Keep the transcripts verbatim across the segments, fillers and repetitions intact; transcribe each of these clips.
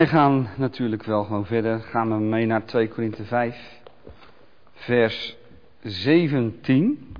We gaan natuurlijk wel gewoon verder. Gaan we mee naar twee Korinthe vijf, vers zeventien.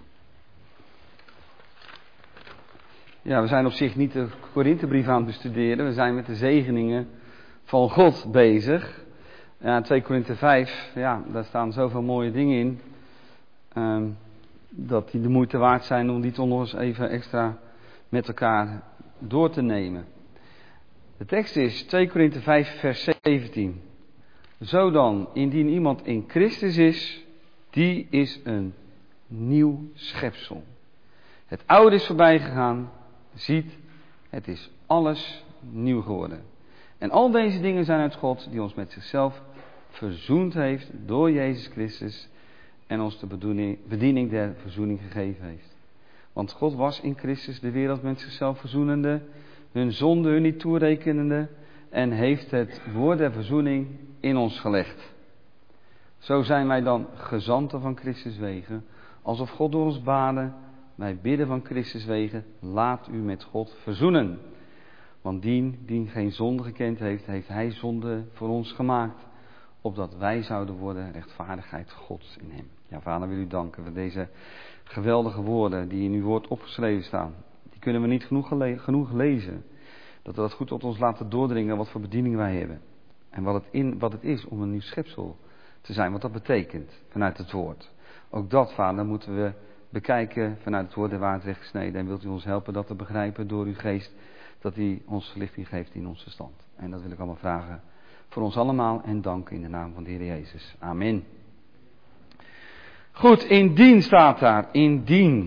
Ja, we zijn op zich niet de Korinthebrief aan het bestuderen. We zijn met de zegeningen van God bezig. Ja, twee Korinthe vijf, ja, daar staan zoveel mooie dingen in. Um, dat die de moeite waard zijn om die toch nog eens even extra met elkaar door te nemen. De tekst is twee Korinthe vijf vers zeventien. Zo dan, indien iemand in Christus is, die is een nieuw schepsel. Het oude is voorbij gegaan, ziet, het is alles nieuw geworden. En al deze dingen zijn uit God, die ons met zichzelf verzoend heeft door Jezus Christus en ons de bediening, bediening der verzoening gegeven heeft. Want God was in Christus de wereld met zichzelf verzoenende, hun zonde hun niet toerekenende en heeft het woord der verzoening in ons gelegd. Zo zijn wij dan gezanten van Christus wegen, alsof God door ons baden. Wij bidden van Christus wegen, laat u met God verzoenen. Want dien die geen zonde gekend heeft, heeft hij zonde voor ons gemaakt, opdat wij zouden worden rechtvaardigheid Gods in hem. Ja, Vader, wil u danken voor deze geweldige woorden die in uw woord opgeschreven staan. Die kunnen we niet genoeg, gele- genoeg lezen. Dat we dat goed tot ons laten doordringen wat voor bediening wij hebben. En wat het, in, wat het is om een nieuw schepsel te zijn, wat dat betekent vanuit het woord. Ook dat, Vader, moeten we bekijken vanuit het woord der waarheid rechtgesneden. En wilt u ons helpen dat te begrijpen door uw geest, dat hij ons verlichting geeft in ons verstand. En dat wil ik allemaal vragen voor ons allemaal en danken in de naam van de Heer Jezus. Amen. Goed, indien staat daar, indien.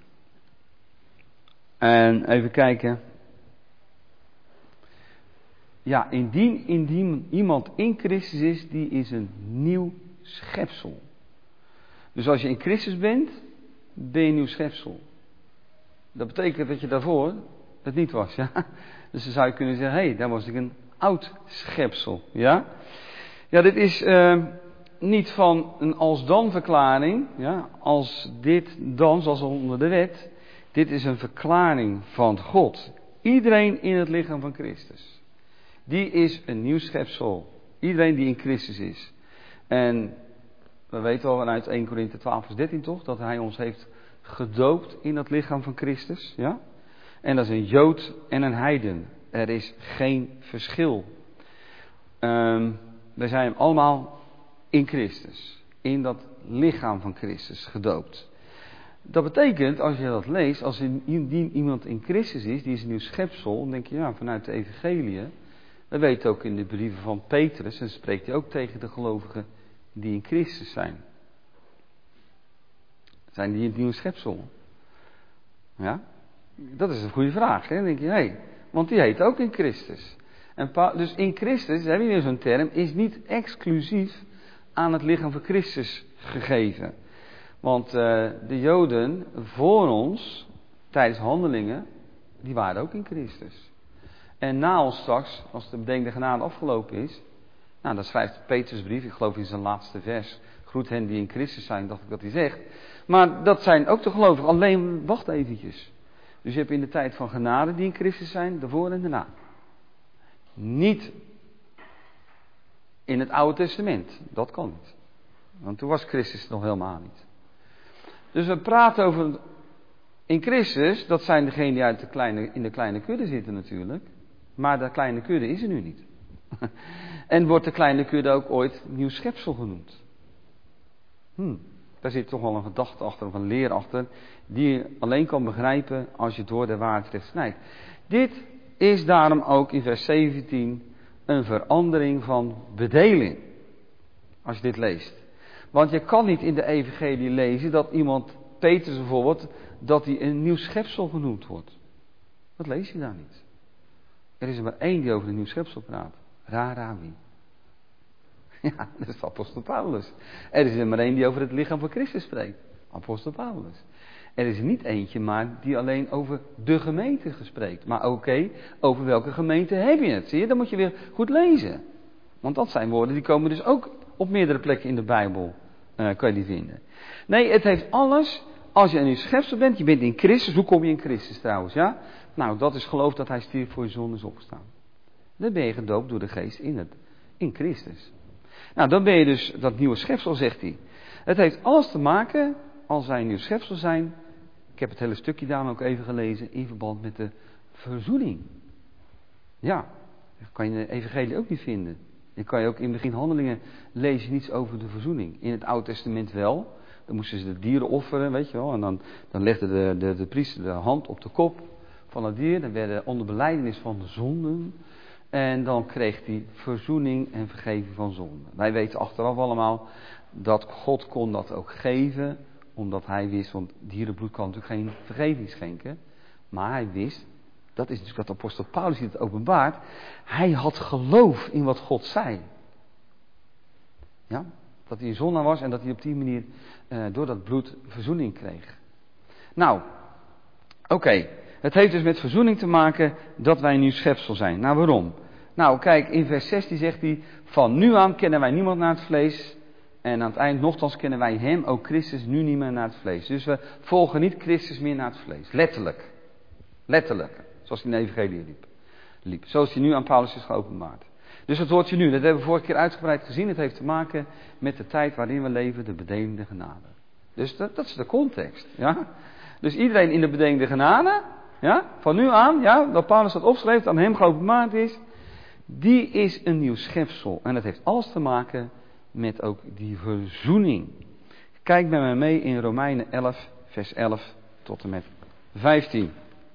En even kijken. Ja, indien, indien iemand in Christus is, die is een nieuw schepsel. Dus als je in Christus bent, ben je een nieuw schepsel. Dat betekent dat je daarvoor het niet was, ja. Dus dan zou je kunnen zeggen, hé, hey, daar was ik een oud schepsel, ja. Ja, dit is uh, niet van een als-dan verklaring, ja. Als dit dan, zoals onder de wet. Dit is een verklaring van God. Iedereen in het lichaam van Christus. Die is een nieuw schepsel. Iedereen die in Christus is. En we weten al vanuit eerste Korinthe twaalf vers dertien toch, dat hij ons heeft gedoopt in het lichaam van Christus, ja. En dat is een Jood en een heiden. Er is geen verschil. Um, wij zijn allemaal in Christus. In dat lichaam van Christus gedoopt. Dat betekent, als je dat leest, als indien iemand in Christus is, die is een nieuw schepsel, dan denk je, ja, vanuit de evangelie. We weten ook in de brieven van Petrus, en spreekt hij ook tegen de gelovigen die in Christus zijn. Zijn die een nieuw schepsel? Ja? Dat is een goede vraag, hè? Dan denk je, hé, hey, want die heet ook in Christus. En pa- dus in Christus, heb je weer zo'n term, is niet exclusief aan het lichaam van Christus gegeven. Want uh, de Joden voor ons, tijdens handelingen, die waren ook in Christus. En na ons straks, als de bedenkde genade afgelopen is, nou, dat schrijft Petrusbrief, ik geloof in zijn laatste vers, groet hen die in Christus zijn, dacht ik dat hij zegt. Maar dat zijn ook de gelovigen, alleen wacht eventjes. Dus je hebt in de tijd van genade die in Christus zijn, daarvoor en daarna. Niet in het Oude Testament, dat kan niet. Want toen was Christus nog helemaal niet. Dus we praten over in Christus, dat zijn degenen die uit de kleine, in de kleine kudde zitten natuurlijk. Maar de kleine kudde is er nu niet. En wordt de kleine kudde ook ooit nieuw schepsel genoemd. Hm, daar zit toch wel een gedachte achter, of een leer achter, die je alleen kan begrijpen als je het woord der waarheid recht snijdt. Dit is daarom ook in vers zeventien een verandering van bedeling. Als je dit leest. Want je kan niet in de evangelie lezen dat iemand, Petrus bijvoorbeeld, dat hij een nieuw schepsel genoemd wordt. Dat lees je daar niet. Er is er maar één die over een nieuw schepsel praat. Rarawi. Ja, dat is apostel Paulus. Er is er maar één die over het lichaam van Christus spreekt. Apostel Paulus. Er is er niet eentje maar die alleen over de gemeente gespreekt. Maar oké, okay, over welke gemeente heb je het? Zie je, dan moet je weer goed lezen. Want dat zijn woorden die komen dus ook op meerdere plekken in de Bijbel. Uh, kan je die vinden. Nee, het heeft alles. Als je een nieuw schepsel bent, je bent in Christus. Hoe kom je in Christus trouwens, ja? Nou, dat is geloof dat hij stierf voor je zonde is opgestaan. Dan ben je gedoopt door de geest in, het, in Christus. Nou, dan ben je dus dat nieuwe schepsel, zegt hij. Het heeft alles te maken, als wij een nieuw schepsel zijn. Ik heb het hele stukje daarom ook even gelezen, in verband met de verzoening. Ja, dat kan je in de evangelie ook niet vinden. Dan kan je ook in het begin Handelingen lezen niets over de verzoening. In het Oude Testament wel. Dan moesten ze de dieren offeren, weet je wel. En dan, dan legde de, de, de priester de hand op de kop van het dier. Dan werden onder belijdenis van de zonden. En dan kreeg hij verzoening en vergeving van zonden. Wij weten achteraf allemaal dat God kon dat ook geven. Omdat hij wist, want dierenbloed kan natuurlijk geen vergeving schenken. Maar hij wist, dat is dus wat de apostel Paulus hier het openbaart. Hij had geloof in wat God zei. Ja, dat hij een zondaar was en dat hij op die manier uh, door dat bloed verzoening kreeg. Nou, oké. Okay. Het heeft dus met verzoening te maken dat wij een nieuw schepsel zijn. Nou, waarom? Nou, kijk, in vers zestien zegt hij, van nu aan kennen wij niemand naar het vlees. En aan het eind, nochtans kennen wij hem, ook Christus, nu niet meer naar het vlees. Dus we volgen niet Christus meer naar het vlees. Letterlijk. Letterlijk. Zoals hij in de evangelie liep. liep. Zoals hij nu aan Paulus is geopenbaard. Dus dat hoort je nu. Dat hebben we vorige keer uitgebreid gezien. Het heeft te maken met de tijd waarin we leven, de bedelende genade. Dus dat, dat is de context. Ja? Dus iedereen in de bedelende genade, ja, van nu aan, ja, dat Paulus dat opschreef, aan hem geopenbaard is, die is een nieuw schepsel. En dat heeft alles te maken met ook die verzoening. Kijk met me mee in Romeinen elf, vers elf tot en met vijftien.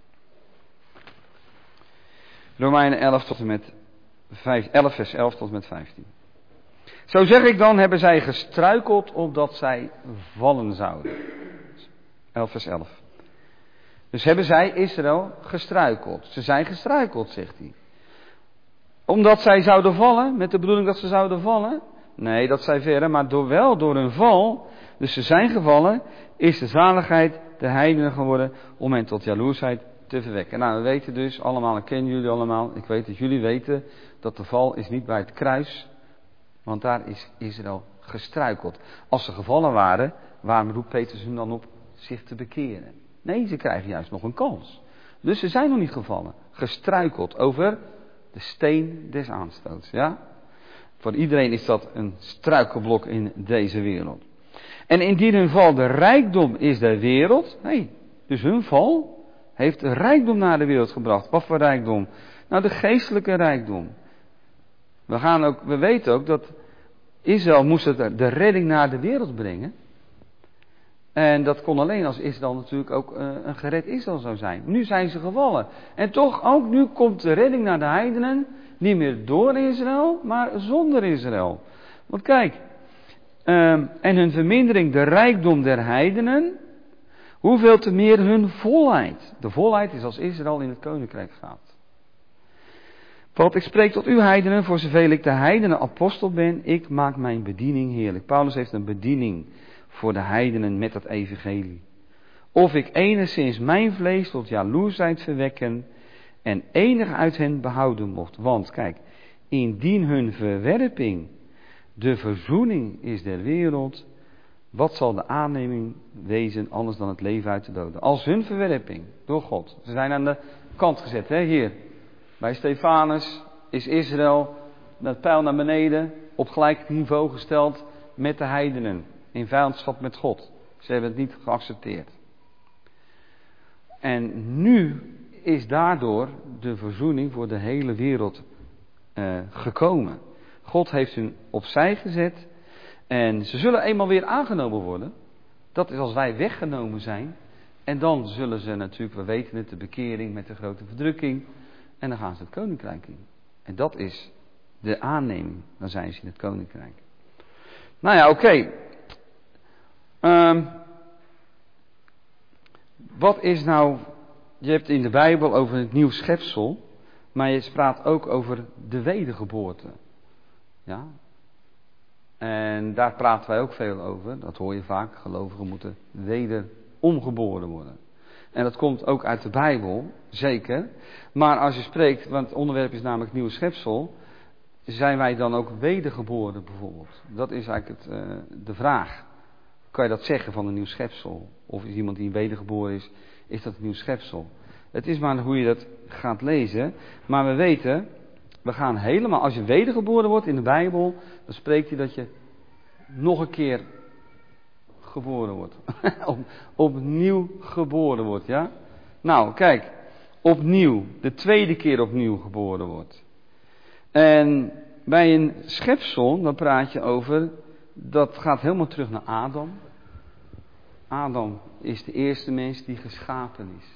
Romeinen elf tot en met vijf, elf, vers elf tot en met vijftien. Zo zeg ik dan, hebben zij gestruikeld opdat zij vallen zouden. elf, vers elf. Dus hebben zij, Israël, gestruikeld. Ze zijn gestruikeld, zegt hij. Omdat zij zouden vallen, met de bedoeling dat ze zouden vallen. Nee, dat zij verre, maar door, wel door hun val, dus ze zijn gevallen, is de zaligheid de heidenen geworden om hen tot jaloersheid te verwekken. Nou, we weten dus allemaal, ik ken jullie allemaal, ik weet dat jullie weten, dat de val is niet bij het kruis, want daar is Israël gestruikeld. Als ze gevallen waren, waarom roept Petrus hun dan op zich te bekeren? Nee, ze krijgen juist nog een kans. Dus ze zijn nog niet gevallen, gestruikeld over de steen des aanstoots, ja? Voor iedereen is dat een struikelblok in deze wereld. En indien hun val de rijkdom is der wereld, nee, dus hun val heeft de rijkdom naar de wereld gebracht. Wat voor rijkdom? Nou, de geestelijke rijkdom. We, gaan ook, we weten ook dat Israël moest het, de redding naar de wereld brengen. En dat kon alleen als Israël natuurlijk ook uh, een gered Israël zou zijn. Nu zijn ze gevallen. En toch ook nu komt de redding naar de heidenen. Niet meer door Israël, maar zonder Israël. Want kijk, um, en hun vermindering de rijkdom der heidenen. Hoeveel te meer hun volheid. De volheid is als Israël in het koninkrijk gaat. Want ik spreek tot u heidenen, voor zoveel ik de heidenen apostel ben, ik maak mijn bediening heerlijk. Paulus heeft een bediening voor de heidenen met het evangelie. Of ik enigszins mijn vlees tot jaloersheid verwekken en enig uit hen behouden mocht. Want kijk, indien hun verwerping de verzoening is der wereld, wat zal de aanneming wezen anders dan het leven uit de doden? Als hun verwerping door God. Ze zijn aan de kant gezet, hè, hier. Bij Stefanus is Israël met pijl naar beneden op gelijk niveau gesteld met de heidenen. In vijandschap met God. Ze hebben het niet geaccepteerd. En nu is daardoor de verzoening voor de hele wereld uh, gekomen. God heeft hun opzij gezet. En ze zullen eenmaal weer aangenomen worden. Dat is als wij weggenomen zijn. En dan zullen ze natuurlijk, we weten het, de bekering met de grote verdrukking. En dan gaan ze het koninkrijk in. En dat is de aanneming. Dan zijn ze in het koninkrijk. Nou ja, oké. Okay. Um, wat is nou... Je hebt in de Bijbel over het nieuw schepsel. Maar je praat ook over de wedergeboorte. Ja. En daar praten wij ook veel over. Dat hoor je vaak. Gelovigen moeten wederom geboren worden. En dat komt ook uit de Bijbel. Zeker. Maar als je spreekt, want het onderwerp is namelijk nieuw schepsel. Zijn wij dan ook wedergeboren bijvoorbeeld? Dat is eigenlijk het, uh, de vraag. Kan je dat zeggen van een nieuw schepsel? Of is iemand die wedergeboren is, is dat een nieuw schepsel? Het is maar hoe je dat gaat lezen. Maar we weten we gaan helemaal, als je wedergeboren wordt in de Bijbel, dan spreekt hij dat je nog een keer geboren wordt. Op, opnieuw geboren wordt, ja? Nou, kijk, opnieuw, de tweede keer opnieuw geboren wordt. En bij een schepsel, dan praat je over, dat gaat helemaal terug naar Adam. Adam is de eerste mens die geschapen is.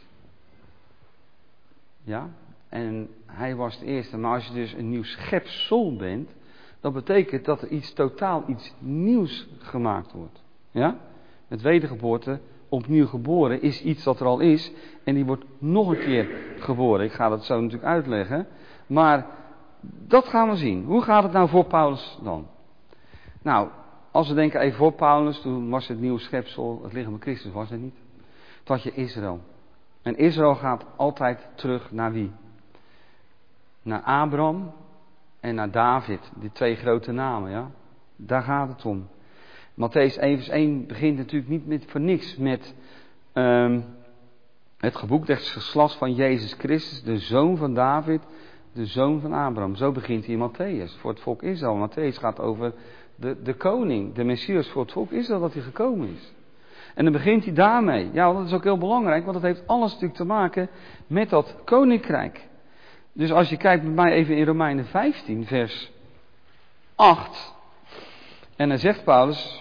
Ja? En hij was de eerste. Maar als je dus een nieuw schepsel bent, dat betekent dat er iets totaal iets nieuws gemaakt wordt. Ja? Met wedergeboorte, opnieuw geboren, is iets dat er al is. En die wordt nog een keer geboren. Ik ga dat zo natuurlijk uitleggen. Maar dat gaan we zien. Hoe gaat het nou voor Paulus dan? Nou, als we denken even voor Paulus, toen was het nieuwe schepsel, het lichaam van Christus was het niet. Toen had je Israël. En Israël gaat altijd terug naar wie? Naar Abraham en naar David. Die twee grote namen, ja. Daar gaat het om. Mattheüs één vers één begint natuurlijk niet met, voor niks met um, het geboekte geslacht van Jezus Christus, de zoon van David, de zoon van Abraham. Zo begint hij in Mattheüs, voor het volk Israël. Mattheüs gaat over de, de koning, de Messias voor het volk Israël, dat hij gekomen is. En dan begint hij daarmee. Ja, dat is ook heel belangrijk, want dat heeft alles natuurlijk te maken met dat koninkrijk. Dus als je kijkt met mij even in Romeinen vijftien, vers acht. En dan zegt Paulus: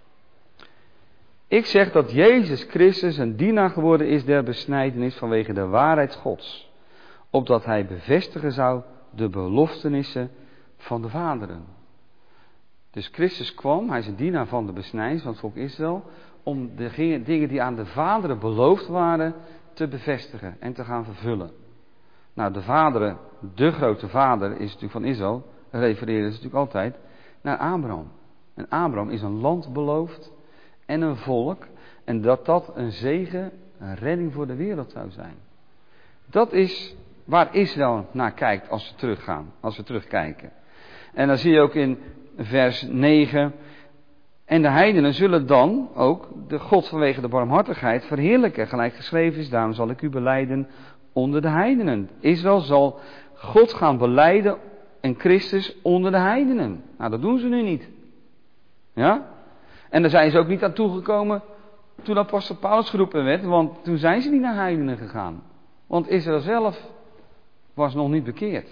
ik zeg dat Jezus Christus een dienaar geworden is der besnijdenis vanwege de waarheid Gods. Opdat hij bevestigen zou de beloftenissen van de vaderen. Dus Christus kwam, hij is een dienaar van de besnijdenis van het volk Israël, om de dingen die aan de vaderen beloofd waren te bevestigen en te gaan vervullen. Nou, de vaderen, de grote vader is natuurlijk van Israël, refereren ze natuurlijk altijd naar Abraham. En Abraham is een land beloofd en een volk, en dat dat een zegen, een redding voor de wereld zou zijn. Dat is waar Israël naar kijkt als we teruggaan, als we terugkijken. En dan zie je ook in vers negen: en de heidenen zullen dan ook de God vanwege de barmhartigheid verheerlijken, gelijk geschreven is, daarom zal ik u belijden onder de heidenen. Israël zal God gaan belijden en Christus onder de heidenen. Nou, dat doen ze nu niet. Ja? En daar zijn ze ook niet aan toegekomen toen apostel Paulus geroepen werd, want toen zijn ze niet naar heidenen gegaan. Want Israël zelf was nog niet bekeerd.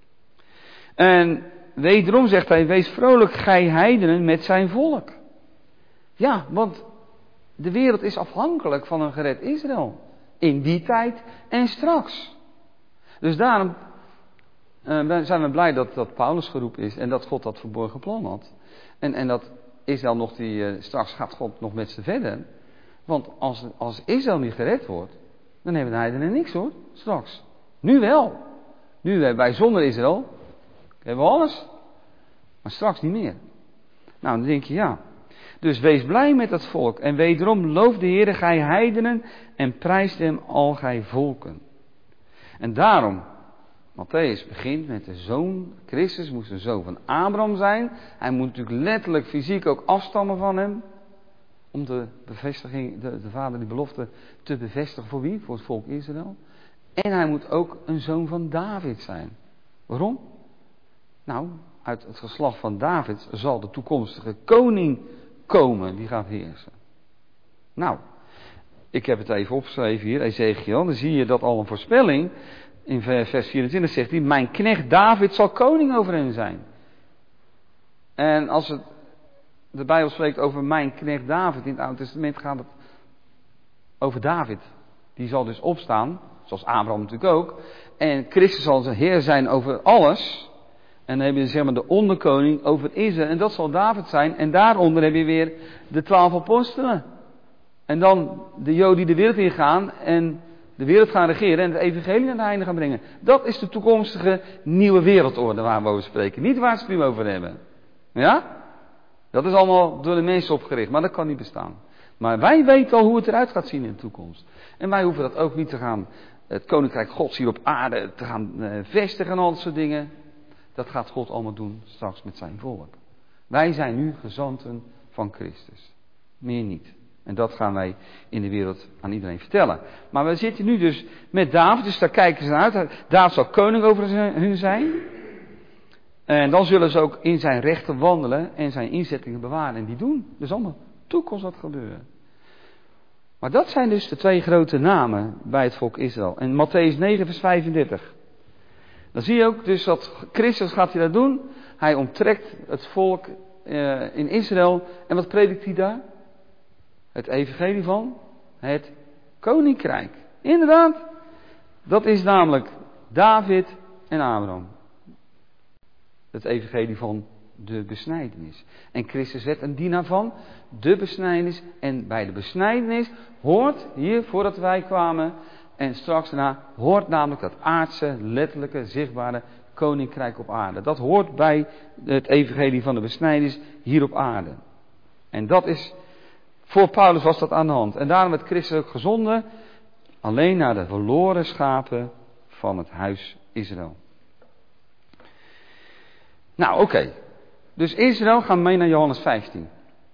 En wederom zegt hij: wees vrolijk, gij heidenen, met zijn volk. Ja, want de wereld is afhankelijk van een gered Israël. In die tijd en straks. Dus daarom uh, zijn we blij dat, dat Paulus geroepen is en dat God dat verborgen plan had. En, en dat Israël nog die, uh, straks gaat God nog met ze verder. Want als, als Israël niet gered wordt, dan hebben de heidenen niks hoor, straks. Nu wel. Nu hebben wij zonder Israël, hebben we alles. Maar straks niet meer. Nou, dan denk je ja. Dus wees blij met dat volk. En wederom loof de Heere, gij heidenen, en prijst hem al gij volken. En daarom, Mattheüs begint met de zoon, Christus moest de zoon van Abraham zijn. Hij moet natuurlijk letterlijk fysiek ook afstammen van hem. Om de bevestiging, de, de vader die belofte te bevestigen voor wie? Voor het volk Israël. En hij moet ook een zoon van David zijn. Waarom? Nou, uit het geslacht van David zal de toekomstige koning komen die gaat heersen. Nou, ik heb het even opgeschreven hier, Ezekiel. Dan zie je dat al een voorspelling. In vers vierentwintig zegt hij: mijn knecht David zal koning over hen zijn. En als het, de Bijbel spreekt over mijn knecht David in het Oude Testament, gaat het over David. Die zal dus opstaan, zoals Abraham natuurlijk ook. En Christus zal zijn heer zijn over alles. En dan heb je zeg maar de onderkoning over Israël. En dat zal David zijn. En daaronder heb je weer de twaalf apostelen. En dan de Joden die de wereld ingaan en de wereld gaan regeren en het evangelie aan het einde gaan brengen. Dat is de toekomstige nieuwe wereldorde waar we over spreken. Niet waar ze het nu over hebben. Ja? Dat is allemaal door de mensen opgericht, maar dat kan niet bestaan. Maar wij weten al hoe het eruit gaat zien in de toekomst. En wij hoeven dat ook niet te gaan, het koninkrijk Gods hier op aarde te gaan uh, vestigen en al dat soort dingen. Dat gaat God allemaal doen straks met zijn volk. Wij zijn nu gezanten van Christus. Meer niet. En dat gaan wij in de wereld aan iedereen vertellen. Maar we zitten nu dus met David, dus daar kijken ze naar uit. David zal koning over hun zijn. En dan zullen ze ook in zijn rechten wandelen en zijn inzettingen bewaren. En die doen. Dus allemaal toekomst wat gebeuren. Maar dat zijn dus de twee grote namen bij het volk Israël. En Mattheüs negen vers vijfendertig. Dan zie je ook dus dat Christus gaat hij dat doen. Hij onttrekt het volk uh, in Israël. En wat predikt hij daar? Het evangelie van het koninkrijk. Inderdaad. Dat is namelijk David en Abraham. Het evangelie van de besnijdenis. En Christus werd een dienaar van de besnijdenis. En bij de besnijdenis hoort hier, voordat wij kwamen, en straks daarna, hoort namelijk dat aardse, letterlijke, zichtbare koninkrijk op aarde. Dat hoort bij het evangelie van de besnijdenis hier op aarde. En dat is, voor Paulus was dat aan de hand. En daarom werd Christus ook gezonden, alleen naar de verloren schapen van het huis Israël. Nou, oké. Okay. Dus Israël, gaan we mee naar Johannes vijftien.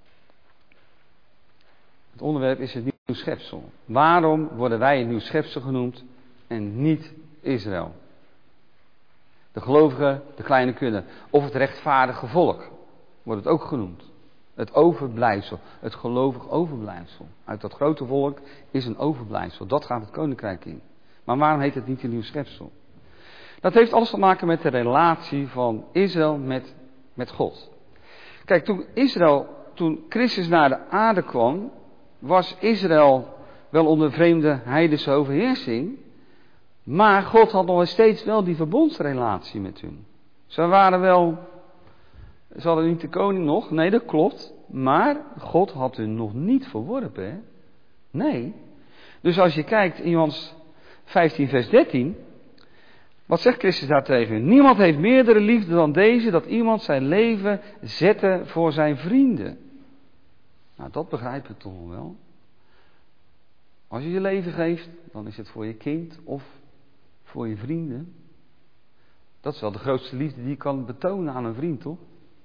Het onderwerp is het nieuw schepsel. Waarom worden wij een nieuw schepsel genoemd en niet Israël? De gelovigen, de kleine kunnen. Of het rechtvaardige volk wordt het ook genoemd. Het overblijfsel, het gelovig overblijfsel. Uit dat grote volk is een overblijfsel. Dat gaat het koninkrijk in. Maar waarom heet het niet een nieuw schepsel? Dat heeft alles te maken met de relatie van Israël met, met God. Kijk, toen Israël, toen Christus naar de aarde kwam, was Israël wel onder vreemde heidense overheersing. Maar God had nog steeds wel die verbondsrelatie met hun. Ze waren wel, ze hadden niet de koning nog, nee dat klopt. Maar God had hun nog niet verworpen, hè? Nee. Dus als je kijkt in Johannes vijftien vers dertien... Wat zegt Christus daartegen? Niemand heeft meerdere liefde dan deze, dat iemand zijn leven zette voor zijn vrienden. Nou, dat begrijpen we toch wel. Als je je leven geeft, dan is het voor je kind of voor je vrienden. Dat is wel de grootste liefde die je kan betonen aan een vriend, toch?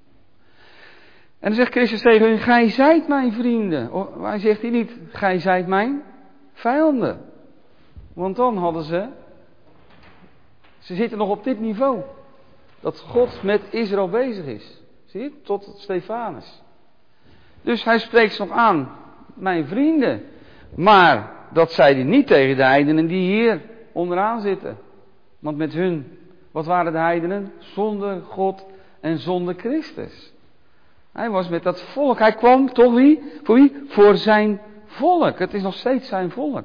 En dan zegt Christus tegen hen, gij zijt mijn vrienden. Hij zegt hij niet, gij zijt mijn vijanden. Want dan hadden ze... Ze zitten nog op dit niveau. Dat God met Israël bezig is. Zie je? Tot Stefanus. Dus hij spreekt ze nog aan. Mijn vrienden. Maar dat zei hij niet tegen de heidenen die hier onderaan zitten. Want met hun, wat waren de heidenen? Zonder God en zonder Christus. Hij was met dat volk. Hij kwam toch wie? Voor wie? Voor zijn volk. Het is nog steeds zijn volk.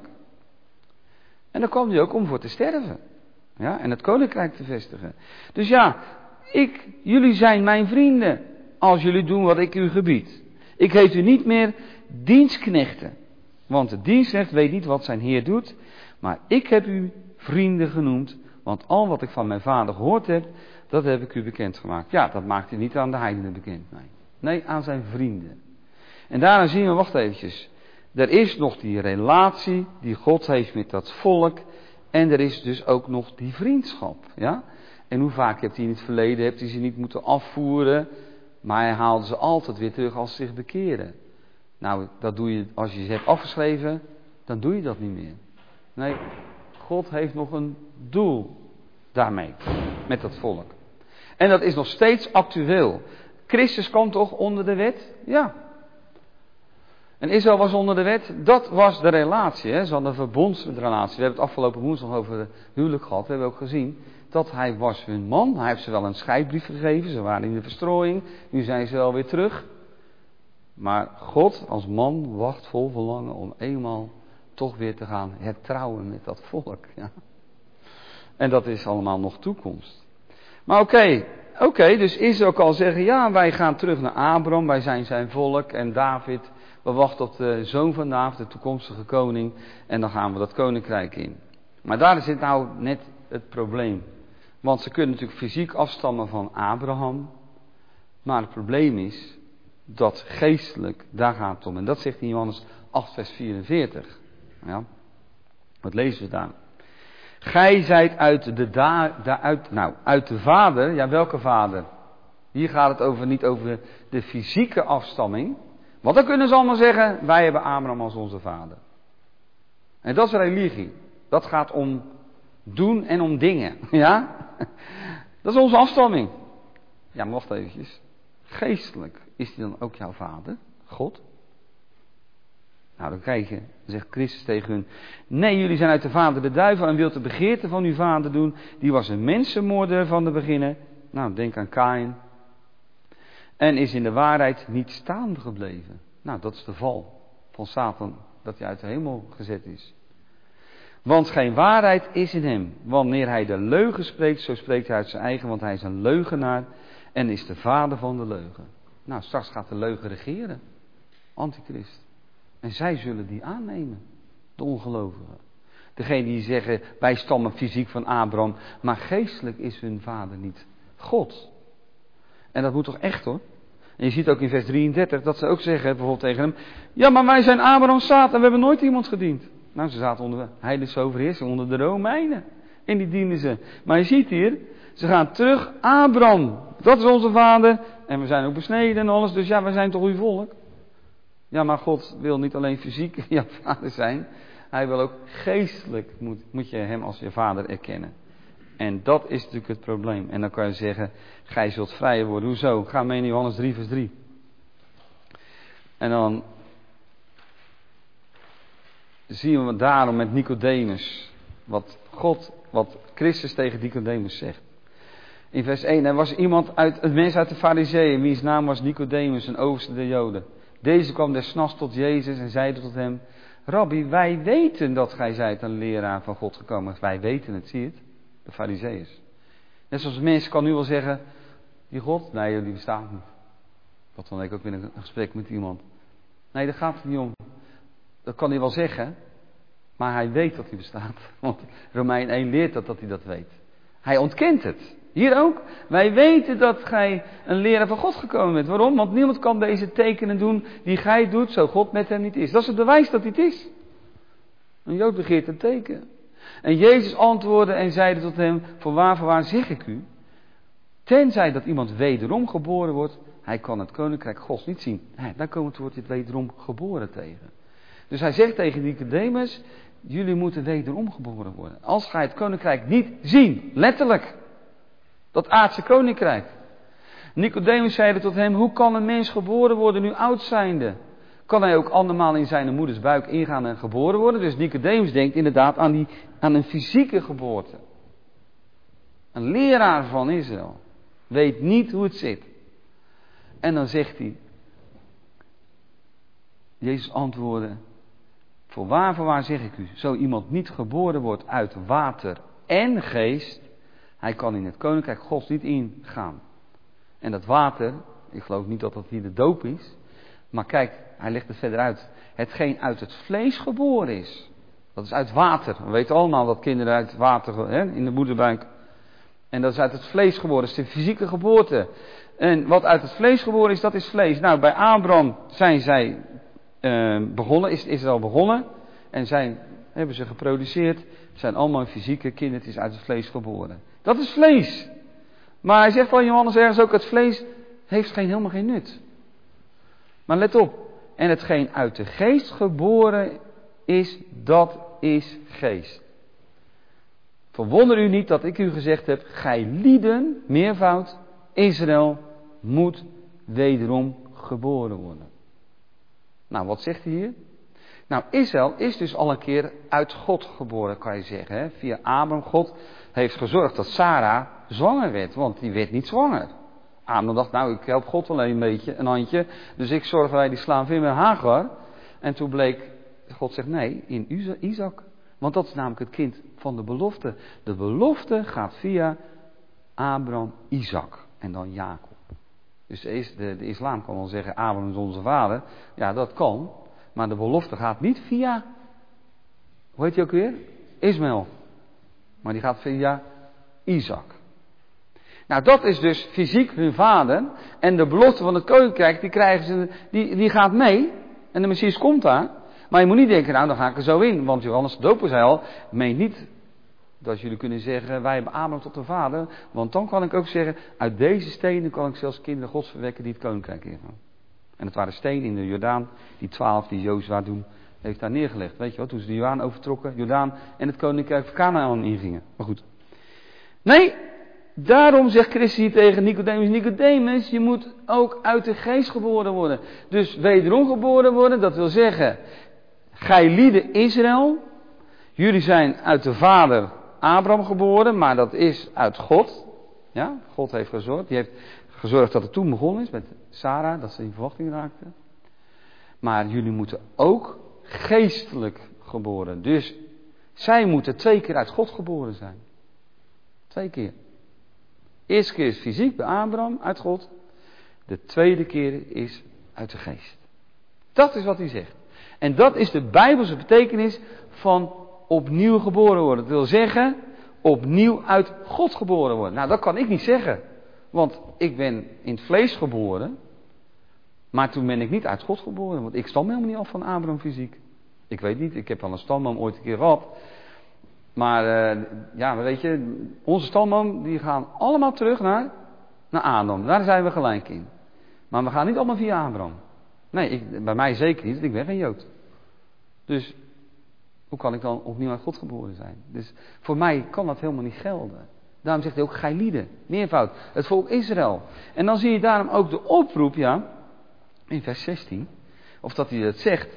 En daar kwam hij ook om voor te sterven. Ja, en het koninkrijk te vestigen. Dus ja, ik, jullie zijn mijn vrienden. Als jullie doen wat ik u gebied. Ik heet u niet meer dienstknechten. Want de dienstknecht weet niet wat zijn heer doet. Maar ik heb u vrienden genoemd. Want al wat ik van mijn vader gehoord heb, dat heb ik u bekendgemaakt. Ja, dat maakt hij niet aan de heidenen bekend. Nee, nee aan zijn vrienden. En daarna zien we, wacht eventjes. Er is nog die relatie die God heeft met dat volk. En er is dus ook nog die vriendschap. Ja? En hoe vaak heeft hij in het verleden, heeft hij ze niet moeten afvoeren. Maar hij haalde ze altijd weer terug als ze zich bekeren. Nou, dat doe je, als je ze hebt afgeschreven, dan doe je dat niet meer. Nee, God heeft nog een doel daarmee, met dat volk. En dat is nog steeds actueel. Christus kwam toch onder de wet? Ja. En Israël was onder de wet, dat was de relatie. Hè? Ze hadden een verbondsrelatie. We hebben het afgelopen woensdag over het huwelijk gehad. We hebben ook gezien dat hij was hun man. Hij heeft ze wel een scheidbrief gegeven. Ze waren in de verstrooiing. Nu zijn ze wel weer terug. Maar God als man wacht vol verlangen om eenmaal toch weer te gaan hertrouwen met dat volk. Ja? En dat is allemaal nog toekomst. Maar oké, okay, oké, okay, dus Israël kan zeggen, ja, wij gaan terug naar Abraham. Wij zijn zijn volk en David... We wachten op de zoon van David, de toekomstige koning. En dan gaan we dat koninkrijk in. Maar daar zit nou net het probleem. Want ze kunnen natuurlijk fysiek afstammen van Abraham. Maar het probleem is dat geestelijk, daar gaat het om. En dat zegt in Johannes acht vers vierenveertig. Ja. Wat lezen we daar? Gij zijt uit de, da, da, uit, nou, uit de vader. Ja, welke vader? Hier gaat het over, niet over de fysieke afstamming. Want dan kunnen ze allemaal zeggen, wij hebben Abraham als onze vader. En dat is religie. Dat gaat om doen en om dingen. Ja? Dat is onze afstamming. Ja, maar wacht eventjes. Geestelijk, is hij dan ook jouw vader? God? Nou, dan kijk je, dan zegt Christus tegen hun: nee, jullie zijn uit de vader de duivel en wilt de begeerte van uw vader doen. Die was een mensenmoorder van de beginnen. Nou, denk aan Kaïn. En is in de waarheid niet staande gebleven. Nou, dat is de val van Satan, dat hij uit de hemel gezet is. Want geen waarheid is in hem. Wanneer hij de leugen spreekt, zo spreekt hij uit zijn eigen, want hij is een leugenaar en is de vader van de leugen. Nou, straks gaat de leugen regeren. Antichrist. En zij zullen die aannemen. De ongelovigen. Degene die zeggen, wij stammen fysiek van Abraham, maar geestelijk is hun vader niet God. En dat moet toch echt hoor. En je ziet ook in vers drieëndertig dat ze ook zeggen, bijvoorbeeld tegen hem: ja, maar wij zijn Abraham's zaad en we hebben nooit iemand gediend. Nou, ze zaten onder de heidense overheersing, onder de Romeinen. En die dienden ze. Maar je ziet hier, ze gaan terug, Abraham, dat is onze vader. En we zijn ook besneden en alles, dus ja, we zijn toch uw volk. Ja, maar God wil niet alleen fysiek jouw vader zijn. Hij wil ook geestelijk, moet, moet je hem als je vader erkennen. En dat is natuurlijk het probleem. En dan kan je zeggen, gij zult vrijer worden. Hoezo? Ga mee in Johannes drie vers drie. En dan zien we daarom met Nicodemus, wat God, wat Christus tegen Nicodemus zegt. In vers één, er was iemand uit, een mens uit de Farizeeën, wiens naam was Nicodemus, een overste der Joden. Deze kwam des nachts tot Jezus en zeide tot hem: Rabbi, wij weten dat gij zijt een leraar van God gekomen. Wij weten het, zie je het? De Farizeeën. Net zoals mensen kan nu wel zeggen, die God, nee, die bestaat niet. Ik had van week ook weer een gesprek met iemand. Nee, daar gaat het niet om. Dat kan hij wel zeggen, maar hij weet dat hij bestaat. Want Romein één leert dat, dat hij dat weet. Hij ontkent het. Hier ook. Wij weten dat gij een leraar van God gekomen bent. Waarom? Want niemand kan deze tekenen doen die gij doet, zo God met hem niet is. Dat is het bewijs dat hij het is. Een Jood begeert een teken. En Jezus antwoordde en zeide tot hem: voorwaar, voorwaar zeg ik u, tenzij dat iemand wederom geboren wordt, hij kan het koninkrijk Gods niet zien. Nee, daar komen het woord dit wederom geboren tegen. Dus hij zegt tegen Nicodemus: jullie moeten wederom geboren worden. Als gij het koninkrijk niet zien, letterlijk, dat aardse koninkrijk. Nicodemus zeide tot hem: hoe kan een mens geboren worden nu oud zijnde? Kan hij ook andermaal in zijn moeders buik ingaan en geboren worden? Dus Nicodemus denkt inderdaad aan, die, aan een fysieke geboorte. Een leraar van Israël weet niet hoe het zit. En dan zegt hij, Jezus antwoordde: voorwaar, voorwaar zeg ik u, zo iemand niet geboren wordt uit water en geest, hij kan in het koninkrijk Gods niet ingaan. En dat water, ik geloof niet dat dat hier de doop is, maar kijk, hij legt het verder uit. Hetgeen uit het vlees geboren is, dat is uit water. We weten allemaal dat kinderen uit water, hè, in de moederbuik. En dat is uit het vlees geboren, dat is de fysieke geboorte. En wat uit het vlees geboren is, dat is vlees. Nou, bij Abraham zijn zij uh, begonnen, is Israël begonnen. En zij hebben ze geproduceerd. Het zijn allemaal fysieke kindertjes uit het vlees geboren. Dat is vlees. Maar hij zegt van Johannes ergens ook, het vlees heeft geen, helemaal geen nut. Maar let op. En hetgeen uit de geest geboren is, dat is geest. Verwonder u niet dat ik u gezegd heb, gij lieden, meervoud, Israël moet wederom geboren worden. Nou, wat zegt hij hier? Nou, Israël is dus al een keer uit God geboren, kan je zeggen. Hè? Via Abraham. God heeft gezorgd dat Sarah zwanger werd, want die werd niet zwanger. Abraham dacht, nou, ik help God wel een beetje, een handje, dus ik zorg bij die slavin met Hagar. En toen bleek, God zegt nee, in Isaac. Want dat is namelijk het kind van de belofte. De belofte gaat via Abraham, Isaac en dan Jacob. Dus de, de, de islam kan wel zeggen, Abraham is onze vader. Ja, dat kan. Maar de belofte gaat niet via, hoe heet hij ook weer? Ismaël. Maar die gaat via Isaac. Nou, dat is dus fysiek hun vader. En de belofte van het koninkrijk, die krijgen ze, die, die gaat mee. En de Messias komt daar. Maar je moet niet denken, nou dan ga ik er zo in. Want Johannes de Doper zei al, meen niet dat jullie kunnen zeggen, wij hebben Abraham tot de vader. Want dan kan ik ook zeggen, uit deze stenen kan ik zelfs kinderen Gods verwekken die het koninkrijk ingaan. En het waren stenen in de Jordaan, die twaalf die Jozua doen, heeft daar neergelegd. Weet je wat, toen ze de Jordaan overtrokken, Jordaan en het koninkrijk van Kanaan ingingen. Maar goed. Nee, daarom zegt Christus hier tegen Nicodemus, Nicodemus, je moet ook uit de geest geboren worden. Dus wederom geboren worden, dat wil zeggen, gij lieden Israël, jullie zijn uit de vader Abraham geboren, maar dat is uit God. Ja, God heeft gezorgd. Die heeft gezorgd dat het toen begonnen is met Sarah, dat ze in verwachting raakte. Maar jullie moeten ook geestelijk geboren. Dus zij moeten twee keer uit God geboren zijn. Twee keer. De eerste keer is fysiek bij Abraham uit God. De tweede keer is uit de geest. Dat is wat hij zegt. En dat is de Bijbelse betekenis van opnieuw geboren worden. Dat wil zeggen, opnieuw uit God geboren worden. Nou, dat kan ik niet zeggen. Want ik ben in het vlees geboren. Maar toen ben ik niet uit God geboren. Want ik stam helemaal niet af van Abraham fysiek. Ik weet niet, ik heb al een stamboom ooit een keer gehad. Maar uh, ja, weet je, onze stamboom die gaan allemaal terug naar, naar Adam. Daar zijn we gelijk in. Maar we gaan niet allemaal via Abraham. Nee, ik, bij mij zeker niet, want ik ben geen Jood. Dus hoe kan ik dan opnieuw uit God geboren zijn? Dus voor mij kan dat helemaal niet gelden. Daarom zegt hij ook gij lieden, meervoud, het volk Israël. En dan zie je daarom ook de oproep, ja, in vers zestien, of dat hij het zegt.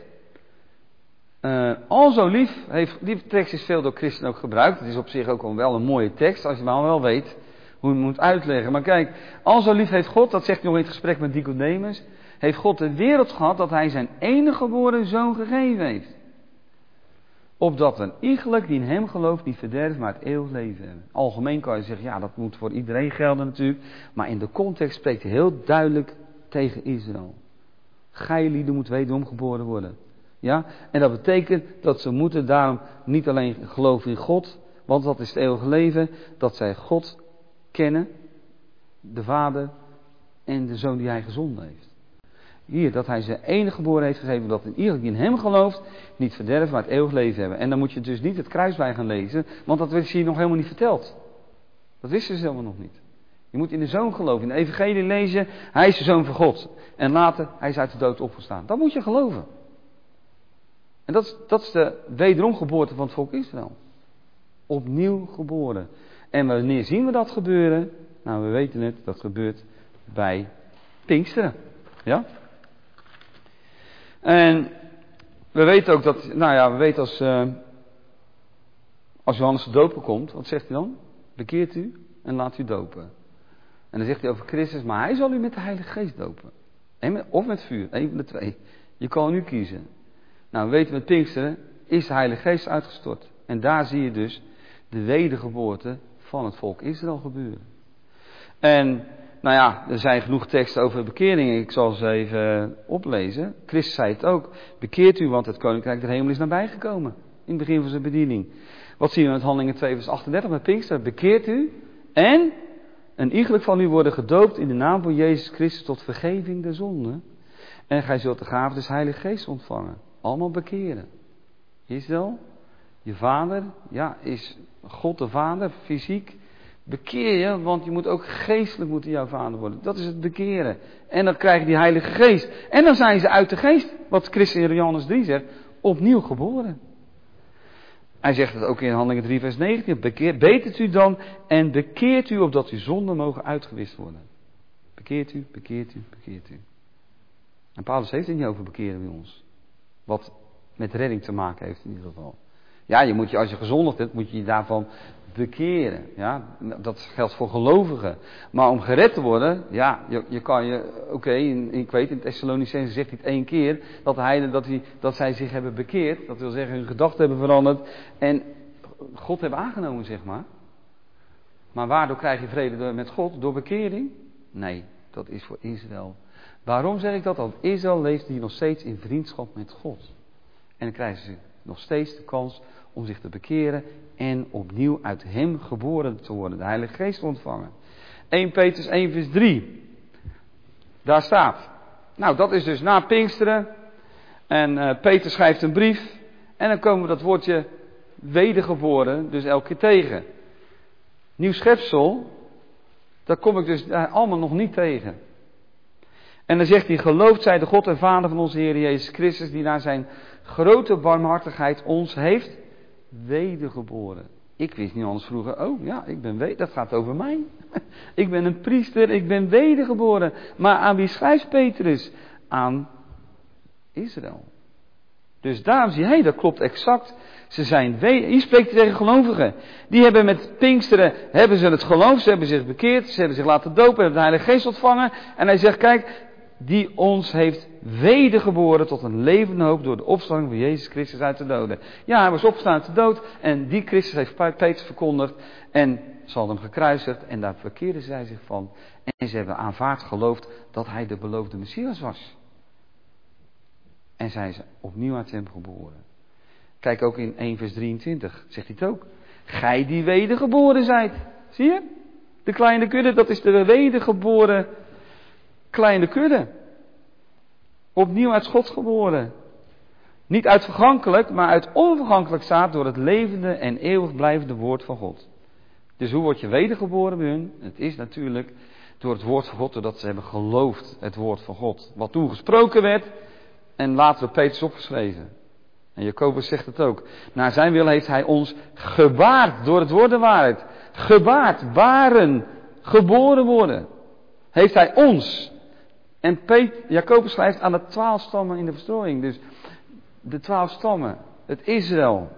Uh, al zo lief, heeft, die tekst is veel door christenen ook gebruikt. Het is op zich ook wel een mooie tekst, als je maar wel weet hoe je het moet uitleggen. Maar kijk, al zo lief heeft God, dat zegt hij nog in het gesprek met Nicodemus, heeft God de wereld gehad dat hij zijn enige geboren zoon gegeven heeft. Opdat een iegelijk die in hem gelooft niet verderft, maar het eeuwig leven hebben. Algemeen kan je zeggen, ja, dat moet voor iedereen gelden natuurlijk. Maar in de context spreekt hij heel duidelijk tegen Israël. Gij lieden moet wederom geboren worden. Ja, en dat betekent dat ze moeten daarom niet alleen geloven in God, want dat is het eeuwige leven, dat zij God kennen, de Vader en de Zoon die hij gezonden heeft. Hier, dat hij zijn enige geboren heeft gegeven, dat in ieder die in hem gelooft, niet verderven, maar het eeuwig leven hebben. En dan moet je dus niet het kruis bij gaan lezen, want dat is hier nog helemaal niet verteld. Dat wisten ze helemaal nog niet. Je moet in de Zoon geloven, in de Evangelie lezen, hij is de Zoon van God. En later, hij is uit de dood opgestaan. Dat moet je geloven. En dat is, dat is de wederomgeboorte van het volk Israël. Opnieuw geboren. En wanneer zien we dat gebeuren? Nou, we weten het, dat gebeurt bij Pinksteren. Ja? En we weten ook dat, nou ja, we weten als, uh, als Johannes de Doper komt, wat zegt hij dan? Bekeert u en laat u dopen. En dan zegt hij over Christus, maar hij zal u met de Heilige Geest dopen. Of met vuur, een van de twee. Je kan nu kiezen. Nou, we weten met Pinksteren is de Heilige Geest uitgestort. En daar zie je dus de wedergeboorte van het volk Israël gebeuren. En, nou ja, er zijn genoeg teksten over bekeringen. Ik zal ze even oplezen. Christus zei het ook. Bekeert u, want het Koninkrijk der Hemel is nabijgekomen. In het begin van zijn bediening. Wat zien we met Handelingen twee vers achtendertig met Pinksteren? Bekeert u en een iegelijk van u worden gedoopt in de naam van Jezus Christus tot vergeving der zonden. En gij zult de gave des Heilige Geest ontvangen. Allemaal bekeren. Israël, je vader, ja, is God de Vader, fysiek. Bekeer je, want je moet ook geestelijk moeten jouw vader worden. Dat is het bekeren. En dan krijg je die Heilige Geest. En dan zijn ze uit de geest, wat Christus in Johannes drie zegt, opnieuw geboren. Hij zegt het ook in Handelingen drie vers negentien. Bekeer, betert u dan en bekeert u opdat uw zonden mogen uitgewist worden. Bekeert u, bekeert u, bekeert u. En Paulus heeft het niet over bekeren bij ons. Wat met redding te maken heeft in ieder geval. Ja, je moet je, als je gezondigd hebt, moet je je daarvan bekeren. Ja, dat geldt voor gelovigen. Maar om gered te worden, ja, je, je kan je, oké, okay, ik weet, in Thessalonicenzen zegt hij het één keer, dat, hij, dat, hij, dat zij zich hebben bekeerd. Dat wil zeggen, hun gedachten hebben veranderd en God hebben aangenomen, zeg maar. Maar waardoor krijg je vrede met God? Door bekering? Nee, dat is voor Israël. Waarom zeg ik dat? Want Israël leeft hier nog steeds in vriendschap met God. En dan krijgen ze nog steeds de kans om zich te bekeren en opnieuw uit hem geboren te worden. De Heilige Geest ontvangen. eerste Petrus één vers drie. Daar staat. Nou, dat is dus na Pinksteren. En uh, Petrus schrijft een brief. En dan komen we dat woordje wedergeboren dus elke keer tegen. Nieuw schepsel. Daar kom ik dus allemaal nog niet tegen. En dan zegt hij, geloofd zij de God en Vader van onze Heer Jezus Christus, die naar zijn grote barmhartigheid ons heeft wedergeboren. Ik wist niet anders vroeger. Oh ja, ik ben we- dat gaat over mij. Ik ben een priester, ik ben wedergeboren. Maar aan wie schrijft Petrus? Aan Israël. Dus daarom zie je, hey, dat klopt exact. Ze zijn we- Hier spreekt hij tegen gelovigen. Die hebben met Pinksteren, hebben ze het geloof, ze hebben zich bekeerd, ze hebben zich laten dopen, hebben de Heilige Geest ontvangen. En hij zegt, kijk, die ons heeft wedergeboren tot een levende hoop door de opstanding van Jezus Christus uit de doden. Ja, hij was opgestaan uit de dood en die Christus heeft Petrus verkondigd en ze hadden hem gekruisigd en daar verkeerden zij zich van. En ze hebben aanvaard geloofd dat hij de beloofde Messias was. En zijn ze opnieuw uit hem geboren. Kijk ook in één vers drieëntwintig, zegt hij het ook. Gij die wedergeboren zijt. Zie je? De kleine kudde, dat is de wedergeboren kleine kudde. Opnieuw uit God geboren. Niet uit vergankelijk, maar uit onvergankelijk zaad door het levende en eeuwig blijvende woord van God. Dus hoe word je wedergeboren bij hun? Het is natuurlijk door het woord van God, doordat ze hebben geloofd het woord van God. Wat toen gesproken werd en later door Petrus opgeschreven. En Jacobus zegt het ook. Naar zijn wil heeft hij ons gebaard door het woord de waarheid. Gebaard, baren, geboren worden. Heeft hij ons. En Pet- Jacobus schrijft aan de twaalf stammen in de verstrooiing. Dus de twaalf stammen, het Israël,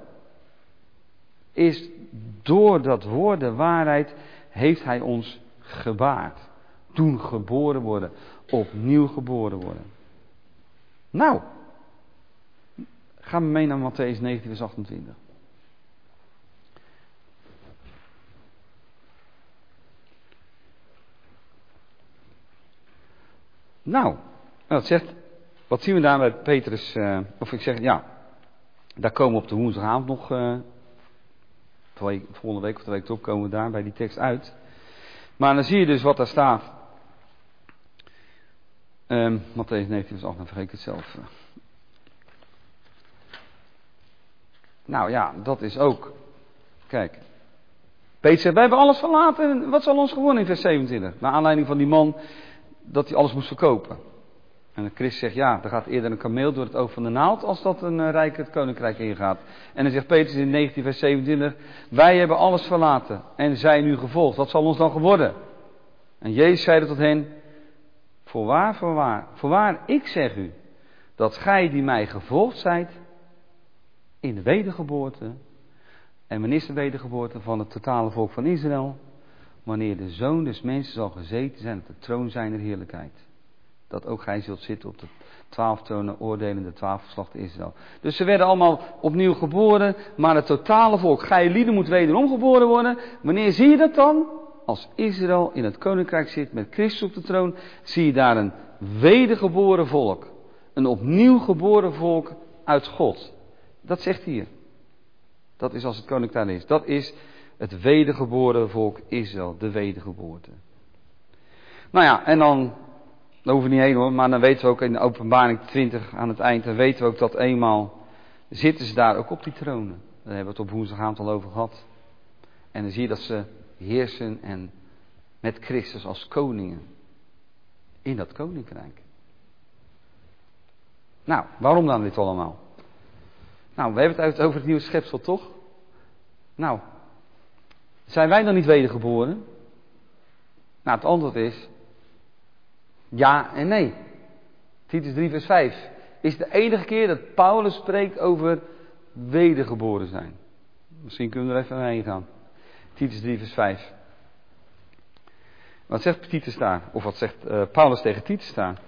is door dat woord de waarheid, heeft hij ons gebaard. Doen geboren worden. Opnieuw geboren worden. Nou, gaan we mee naar Mattheüs negentien vers achtentwintig. Nou, dat zegt, wat zien we daar bij Petrus, uh, of ik zeg, ja, daar komen we op de woensdagavond nog, uh, twee, volgende week of de week erop komen we daar bij die tekst uit. Maar dan zie je dus wat daar staat. Um, Mattheüs negentien vers acht, dan vergeet ik het zelf. Nou ja, dat is ook, kijk, Petrus zegt, wij hebben alles verlaten, wat zal ons gewonnen in vers zevenentwintig? Naar aanleiding van die man, dat hij alles moest verkopen. En de Christus zegt, ja, er gaat eerder een kameel door het oog van de naald als dat een uh, rijk het koninkrijk ingaat. En dan zegt Petrus in negentien vers zevenentwintig, wij hebben alles verlaten en zijn nu gevolgd. Wat zal ons dan geworden? En Jezus zeide tot hen, voorwaar, voorwaar, voorwaar, ik zeg u, dat gij die mij gevolgd zijt, in de wedergeboorte, en men is de wedergeboorte van het totale volk van Israël, wanneer de Zoon des Mensen zal gezeten zijn op de troon zijner heerlijkheid. Dat ook gij zult zitten op de twaalf tronen oordelende twaalf geslachten Israël. Dus ze werden allemaal opnieuw geboren, maar het totale volk, gij lieden moet wederom geboren worden. Wanneer zie je dat dan? Als Israël in het koninkrijk zit met Christus op de troon, zie je daar een wedergeboren volk. Een opnieuw geboren volk uit God. Dat zegt hier. Dat is als het koninkrijk is. Dat is het wedergeboren volk Israël, de wedergeboorte. Nou ja, en dan, daar hoeven we niet heen hoor, maar dan weten we ook in de Openbaring twintig aan het eind, dan weten we ook dat eenmaal zitten ze daar ook op die tronen. Daar hebben we het op woensdagavond al over gehad. En dan zie je dat ze heersen en met Christus als koningen in dat koninkrijk. Nou, waarom dan dit allemaal? Nou, we hebben het over het nieuwe schepsel, toch? Nou, zijn wij dan niet wedergeboren? Nou, het antwoord is ja en nee. Titus drie vers vijf is de enige keer dat Paulus spreekt over wedergeboren zijn. Misschien kunnen we er even heen gaan. Titus drie vers vijf. Wat zegt Titus daar? Of wat zegt uh, Paulus tegen Titus daar?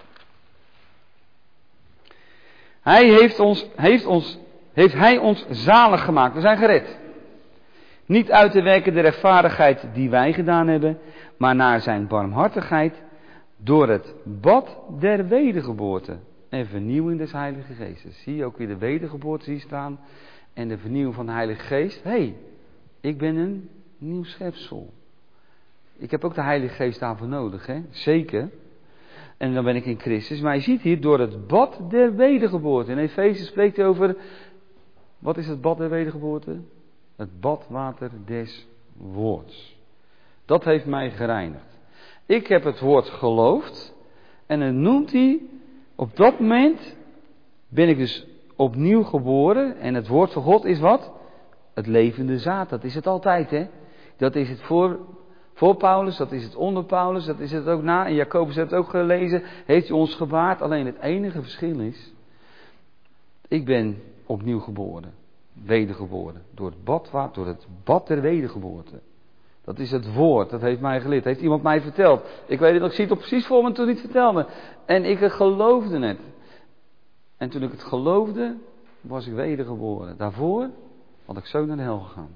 Hij heeft ons, heeft ons, heeft hij ons zalig gemaakt. We zijn gered. Niet uit de werken der rechtvaardigheid die wij gedaan hebben, maar naar zijn barmhartigheid door het bad der wedergeboorte en vernieuwing des Heilige Geestes. Zie je ook weer de wedergeboorte hier staan en de vernieuwing van de Heilige Geest. Hé, hey, ik ben een nieuw schepsel. Ik heb ook de Heilige Geest daarvoor nodig, hè? Zeker. En dan ben ik in Christus. Maar je ziet hier door het bad der wedergeboorte. In Efeze spreekt hij over, wat is het bad der wedergeboorte? Het badwater des woords. Dat heeft mij gereinigd. Ik heb het woord geloofd. En dan noemt hij, op dat moment ben ik dus opnieuw geboren. En het woord van God is wat? het levende zaad. Dat is het altijd, hè. Dat is het voor, voor Paulus, dat is het onder Paulus, dat is het ook na. En Jacobus heeft het ook gelezen, heeft hij ons gebaard. Alleen het enige verschil is, ik ben opnieuw geboren, wedergeboren. Door het bad, door het bad der wedergeboorte. Dat is het woord, dat heeft mij geleerd. Heeft iemand mij verteld. Ik weet het, ik zie het op precies voor me toen hij het vertelde. En ik geloofde het. En toen ik het geloofde, was ik wedergeboren. Daarvoor had ik zo naar de hel gegaan.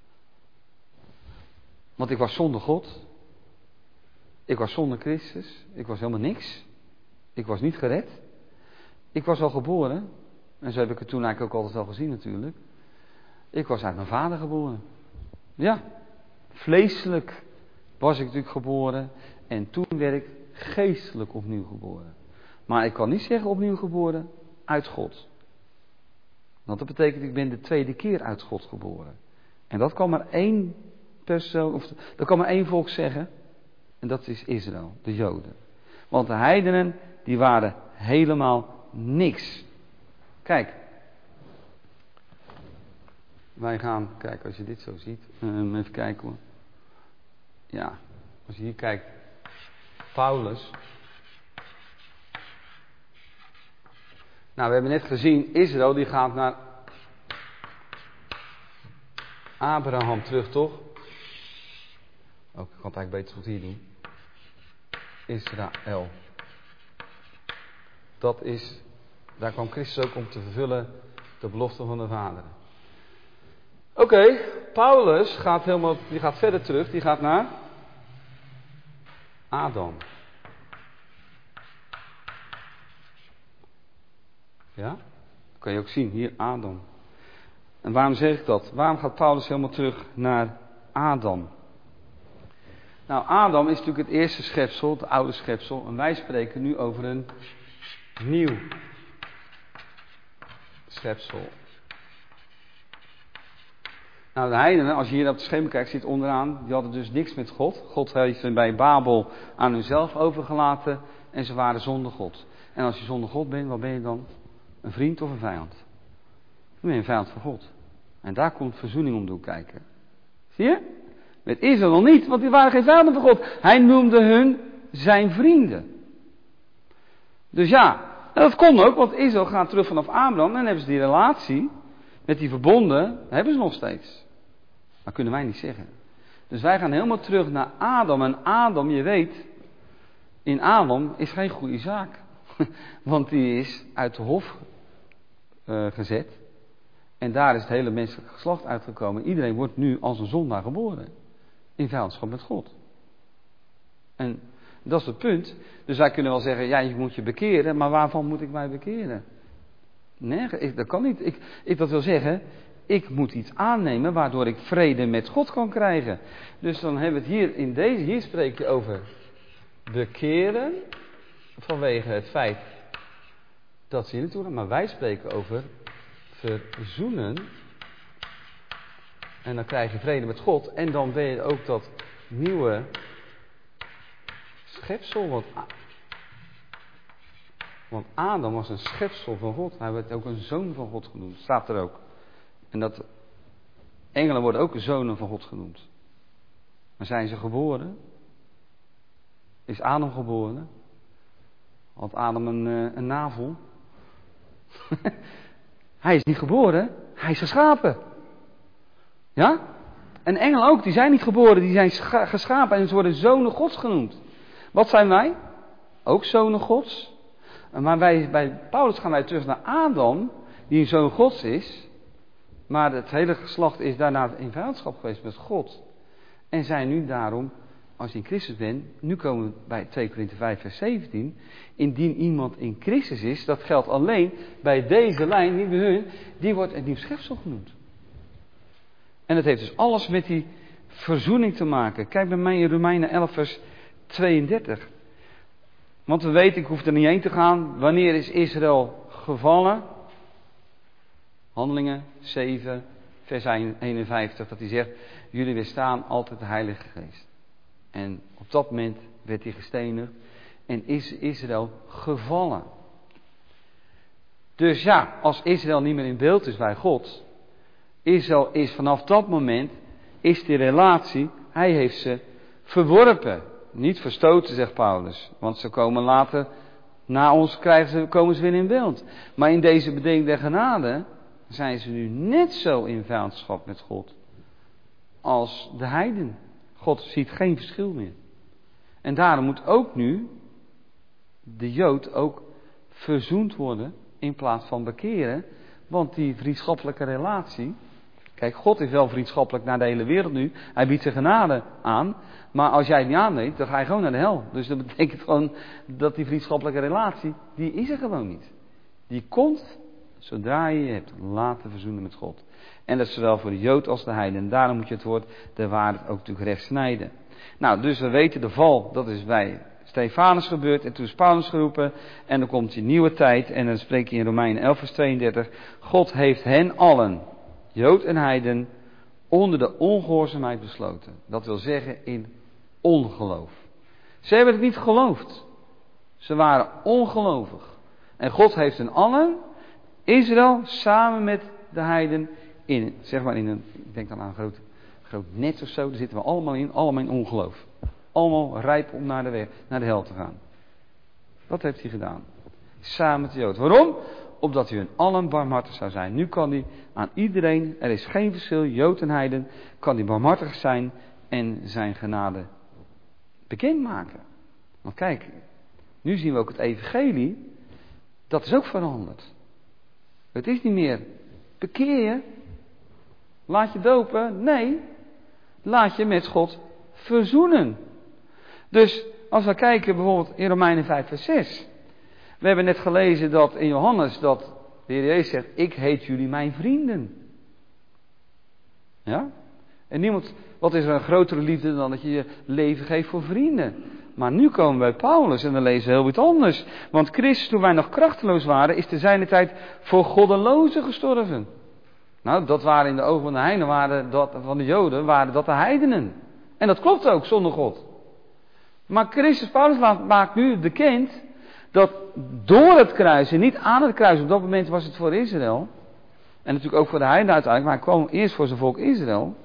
Want ik was zonder God. Ik was zonder Christus. Ik was helemaal niks. Ik was niet gered. Ik was al geboren. En zo heb ik het toen eigenlijk ook altijd al gezien natuurlijk. Ik was uit mijn vader geboren. Ja. Vleeselijk was ik natuurlijk geboren. En toen werd ik geestelijk opnieuw geboren. Maar ik kan niet zeggen opnieuw geboren uit God. Want dat betekent, ik ben de tweede keer uit God geboren. En dat kan maar één persoon, of dat kan maar één volk zeggen. En dat is Israël, de Joden. Want de heidenen, die waren helemaal niks. Kijk. Wij gaan, kijk, als je dit zo ziet. Um, even kijken hoor. Ja, als je hier kijkt. Paulus. Nou, we hebben net gezien, Israël die gaat naar Abraham terug, toch? Ook, ik kan het eigenlijk beter tot hier doen. Israël. Dat is, daar kwam Christus ook om te vervullen de belofte van de Vader. Oké, okay, Paulus gaat helemaal, die gaat verder terug, die gaat naar Adam. Ja? Dat kan je ook zien, hier Adam. En waarom zeg ik dat? Waarom gaat Paulus helemaal terug naar Adam? Nou, Adam is natuurlijk het eerste schepsel, het oude schepsel. En wij spreken nu over een nieuw schepsel. Nou, de heidenen, als je hier op het schema kijkt, zit onderaan, die hadden dus niks met God. God heeft hen bij Babel aan hunzelf overgelaten en ze waren zonder God. En als je zonder God bent, wat ben je dan? Een vriend of een vijand? Dan ben je een vijand van God. En daar komt verzoening om doen kijken. Zie je? Met Israël nog niet, want die waren geen vijanden van God. Hij noemde hun zijn vrienden. Dus ja, en dat kon ook, want Israël gaat terug vanaf Abraham en dan hebben ze die relatie met die verbonden, hebben ze nog steeds. Maar kunnen wij niet zeggen. Dus wij gaan helemaal terug naar Adam. En Adam, je weet, in Adam is geen goede zaak. Want die is uit de hof uh, gezet. En daar is het hele menselijke geslacht uitgekomen. Iedereen wordt nu als een zondaar geboren. In vijandschap met God. En dat is het punt. Dus wij kunnen wel zeggen, ja, je moet je bekeren. Maar waarvan moet ik mij bekeren? Nee, ik, dat kan niet. Ik, ik dat wil zeggen, ik moet iets aannemen waardoor ik vrede met God kan krijgen. Dus dan hebben we het hier in deze, hier spreek je over bekeren. Vanwege het feit dat ze hier naartoe gaan. Maar wij spreken over verzoenen. En dan krijg je vrede met God. En dan ben je ook dat nieuwe schepsel. Want, want Adam was een schepsel van God. Hij werd ook een zoon van God genoemd. Staat er ook. En dat engelen worden ook zonen van God genoemd. Maar zijn ze geboren? Is Adam geboren? Had Adam een, een navel? Hij is niet geboren. Hij is geschapen. Ja? En engelen ook, die zijn niet geboren, die zijn scha- geschapen en ze worden zonen Gods genoemd. Wat zijn wij? Ook zonen Gods. Maar wij, bij Paulus gaan wij terug naar Adam, die een zoon Gods is. Maar het hele geslacht is daarna in vijandschap geweest met God. En zijn nu daarom, als je in Christus bent, nu komen we bij twee Korinthe vijf vers zeventien. Indien iemand in Christus is, dat geldt alleen bij deze lijn, niet bij hun, die wordt een nieuw schepsel genoemd. En het heeft dus alles met die verzoening te maken. Kijk bij mij in Romeinen elf vers tweeëndertig. Want we weten, ik hoef er niet heen te gaan, wanneer is Israël gevallen? Handelingen zeven vers eenenvijftig, dat hij zegt, jullie weerstaan altijd de Heilige Geest. En op dat moment werd hij gestenigd en is Israël gevallen. Dus ja, als Israël niet meer in beeld is bij God, Israël is vanaf dat moment, is die relatie, hij heeft ze verworpen. Niet verstoten, zegt Paulus. Want ze komen later, na ons krijgen ze, komen ze weer in beeld. Maar in deze bediening der genade zijn ze nu net zo in vijandschap met God als de heiden. God ziet geen verschil meer. En daarom moet ook nu de Jood ook verzoend worden in plaats van bekeren. Want die vriendschappelijke relatie, kijk, God is wel vriendschappelijk naar de hele wereld nu. Hij biedt zijn genade aan. Maar als jij het niet aanneemt, dan ga je gewoon naar de hel. Dus dat betekent gewoon dat die vriendschappelijke relatie, die is er gewoon niet. Die komt zodra je je hebt laten verzoenen met God. En dat is zowel voor de Jood als de heiden. En daarom moet je het woord de waarheid ook natuurlijk recht snijden. Nou, dus we weten de val, dat is bij Stefanus gebeurd. En toen is Paulus geroepen. En dan komt die nieuwe tijd. En dan spreek je in Romeinen elf vers tweeëndertig. God heeft hen allen, Jood en heiden, onder de ongehoorzaamheid besloten. Dat wil zeggen in ongeloof. Ze hebben het niet geloofd. Ze waren ongelovig. En God heeft hen allen, Israël samen met de heiden, in, zeg maar in een, ik denk dan aan een groot, groot net of zo, daar zitten we allemaal in, allemaal in ongeloof. Allemaal rijp om naar de weg, naar de hel te gaan. Wat heeft hij gedaan? Samen met de Jood. Waarom? Opdat hij hun allen barmhartig zou zijn. Nu kan hij aan iedereen, er is geen verschil, Jood en heiden, kan hij barmhartig zijn en zijn genade bekendmaken. Want kijk, nu zien we ook het evangelie, dat is ook veranderd. Het is niet meer bekeer je, laat je dopen, nee, laat je met God verzoenen. Dus als we kijken bijvoorbeeld in Romeinen vijf vers zes. We hebben net gelezen dat in Johannes dat de Heer Jezus zegt, ik heet jullie mijn vrienden. Ja? En niemand, wat is er een grotere liefde dan dat je je leven geeft voor vrienden? Maar nu komen we bij Paulus en dan lezen we heel iets anders. Want Christus, toen wij nog krachteloos waren, is te zijner tijd voor goddelozen gestorven. Nou, dat waren in de ogen van de heidenen, waren dat, van de Joden, waren dat de heidenen. En dat klopt ook, zonder God. Maar Christus, Paulus maakt nu bekend dat door het kruis en niet aan het kruis, op dat moment was het voor Israël. En natuurlijk ook voor de heidenen uiteindelijk, maar hij kwam eerst voor zijn volk Israël.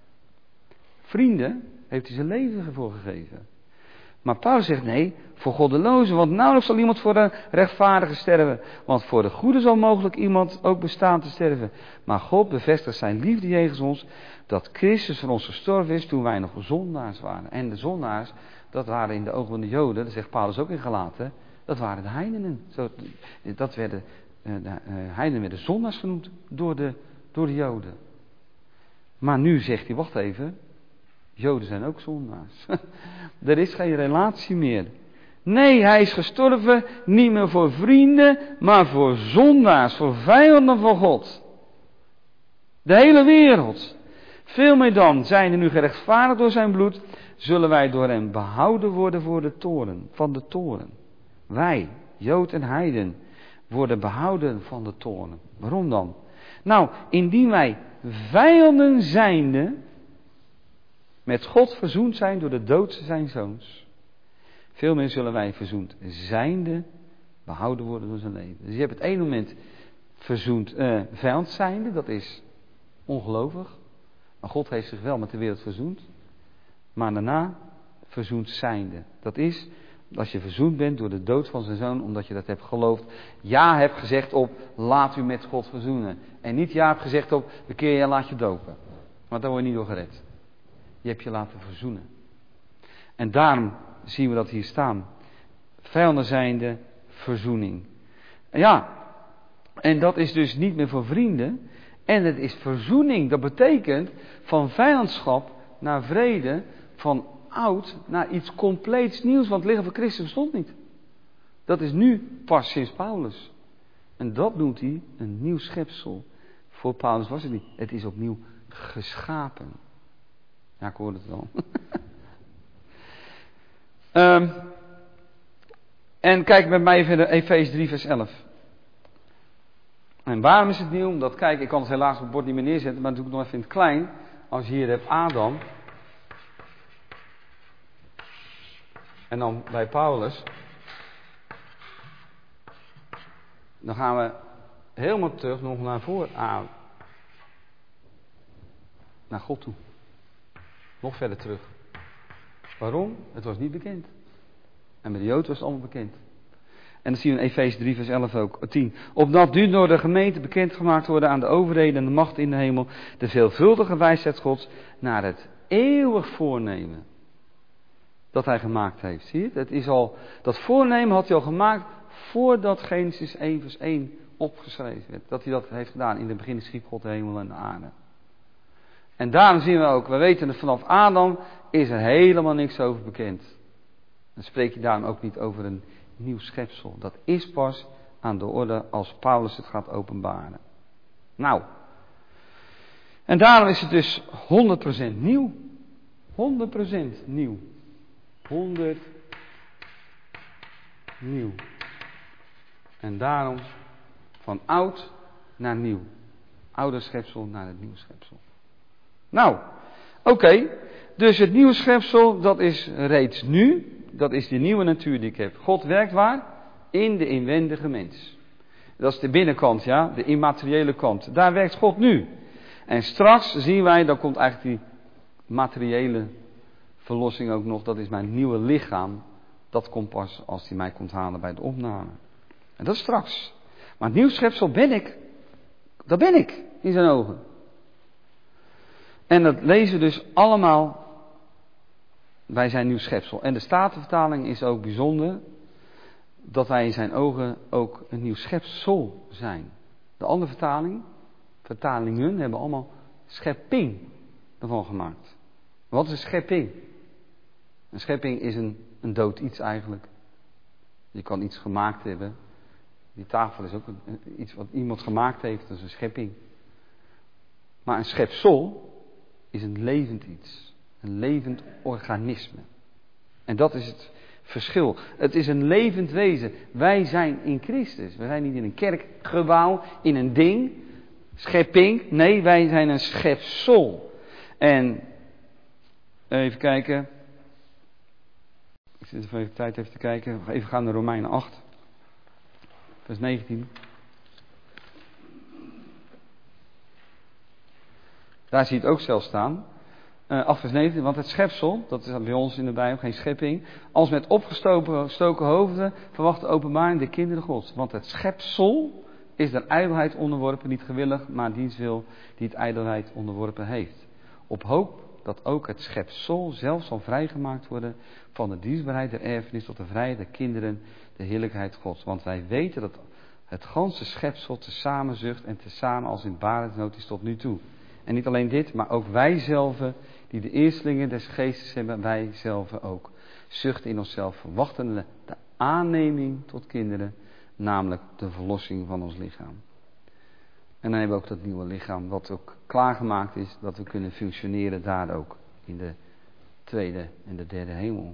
Vrienden, heeft hij zijn leven voor gegeven. Maar Paulus zegt nee, voor goddelozen, want nauwelijks zal iemand voor de rechtvaardige sterven. Want voor de goede zal mogelijk iemand ook bestaan te sterven. Maar God bevestigt zijn liefde jegens ons, dat Christus voor ons gestorven is toen wij nog zondaars waren. En de zondaars, dat waren in de ogen van de Joden, dat zegt Paulus ook in Galaten, dat waren de heidenen. Zo, dat werden, de heidenen werden zondaars genoemd door de, door de Joden. Maar nu zegt hij, wacht even, Joden zijn ook zondaars. Er is geen relatie meer. Nee, hij is gestorven niet meer voor vrienden, maar voor zondaars, voor vijanden van God. De hele wereld. Veel meer dan, zijn er nu gerechtvaardigd door zijn bloed, zullen wij door hem behouden worden voor de toren, van de toren. Wij, Jood en heiden, worden behouden van de toren. Waarom dan? Nou, indien wij vijanden zijnde met God verzoend zijn door de dood zijn zoons. Veel meer zullen wij verzoend zijnde behouden worden door zijn leven. Dus je hebt het ene moment verzoend uh, vijand zijnde, dat is ongelovig. Maar God heeft zich wel met de wereld verzoend. Maar daarna verzoend zijnde. Dat is als je verzoend bent door de dood van zijn zoon, omdat je dat hebt geloofd. Ja hebt gezegd op, laat u met God verzoenen. En niet ja hebt gezegd op, bekeer je en laat je dopen. Want daar word je niet door gered. Je hebt je laten verzoenen. En daarom zien we dat hier staan. Vijanden zijnde verzoening. Ja, en dat is dus niet meer voor vrienden. En het is verzoening. Dat betekent van vijandschap naar vrede, van oud naar iets compleets nieuws. Want het lichaam van Christus bestond niet. Dat is nu pas sinds Paulus. En dat noemt hij een nieuw schepsel. Voor Paulus was het niet. Het is opnieuw geschapen. Ja, ik hoorde het al. um, en kijk met mij even naar Efeze drie vers elf. En waarom is het nieuw? Omdat, kijk, ik kan het helaas op het bord niet meer neerzetten, maar dat doe ik nog even in het klein. Als je hier hebt Adam. En dan bij Paulus. Dan gaan we helemaal terug nog naar voor Adam. naar God toe. Nog verder terug. Waarom? Het was niet bekend. En bij de Joden was het allemaal bekend. En dat zien we in Efeze drie vers elf ook, tien. Opdat nu door de gemeente bekendgemaakt worden aan de overheden en de macht in de hemel, de veelvuldige wijsheid Gods, naar het eeuwig voornemen dat hij gemaakt heeft. Zie je het? Het is al, dat voornemen had hij al gemaakt voordat Genesis één vers één opgeschreven werd. Dat hij dat heeft gedaan. In het begin schiep God de hemel en de aarde. En daarom zien we ook, we weten dat vanaf Adam is er helemaal niks over bekend. Dan spreek je daarom ook niet over een nieuw schepsel. Dat is pas aan de orde als Paulus het gaat openbaren. Nou. En daarom is het dus honderd procent nieuw. honderd procent nieuw. honderd nieuw. En daarom van oud naar nieuw. Oude schepsel naar het nieuwe schepsel. Nou, oké. Okay. Dus het nieuwe schepsel, dat is reeds nu. Dat is de nieuwe natuur die ik heb. God werkt waar? In de inwendige mens. Dat is de binnenkant, ja. De immateriële kant. Daar werkt God nu. En straks zien wij, dan komt eigenlijk die materiële verlossing ook nog. Dat is mijn nieuwe lichaam. Dat komt pas als hij mij komt halen bij de opname. En dat is straks. Maar het nieuwe schepsel ben ik. Dat ben ik in zijn ogen. En dat lezen we dus allemaal bij zijn nieuw schepsel. En de Statenvertaling is ook bijzonder. Dat wij in zijn ogen ook een nieuw schepsel zijn. De andere vertaling, vertalingen hebben allemaal schepping ervan gemaakt. Wat is een schepping? Een schepping is een, een dood iets eigenlijk. Je kan iets gemaakt hebben. Die tafel is ook een, iets wat iemand gemaakt heeft, dat is een schepping. Maar een schepsel is een levend iets. Een levend organisme. En dat is het verschil. Het is een levend wezen. Wij zijn in Christus. We zijn niet in een kerkgebouw, in een ding. Schepping. Nee, wij zijn een schepsel. En even kijken. Ik zit even even tijd even te kijken. Even gaan naar Romeinen acht. Vers negentien. Daar zie je het ook zelf staan. Uh, acht vers negentien. Want het schepsel, dat is bij ons in de Bijbel geen schepping. Als met opgestoken hoofden verwacht de openbaring de kinderen Gods. Want het schepsel is der ijdelheid onderworpen, niet gewillig, maar diens wil die het ijdelheid onderworpen heeft. Op hoop dat ook het schepsel zelf zal vrijgemaakt worden van de dienstbaarheid der erfenis tot de vrijheid der kinderen, de heerlijkheid Gods. Want wij weten dat het ganse schepsel tezamen zucht en tezamen als in barensnood is tot nu toe. En niet alleen dit, maar ook wij zelven, die de eerstelingen des geestes hebben, wij zelven ook. Zuchten in onszelf, verwachten de aanneming tot kinderen, namelijk de verlossing van ons lichaam. En dan hebben we ook dat nieuwe lichaam, wat ook klaargemaakt is, dat we kunnen functioneren daar ook, in de tweede en de derde hemel.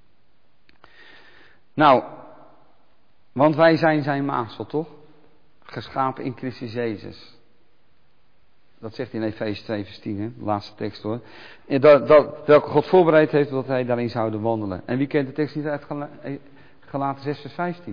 Nou, want wij zijn zijn maagsel, toch? Geschapen in Christus Jezus. Dat zegt hij in Efeze twee vers tien, hè? De laatste tekst hoor. Dat, dat, welke God voorbereid heeft, dat hij daarin zouden wandelen. En wie kent de tekst niet uit Galaten zes vers vijftien?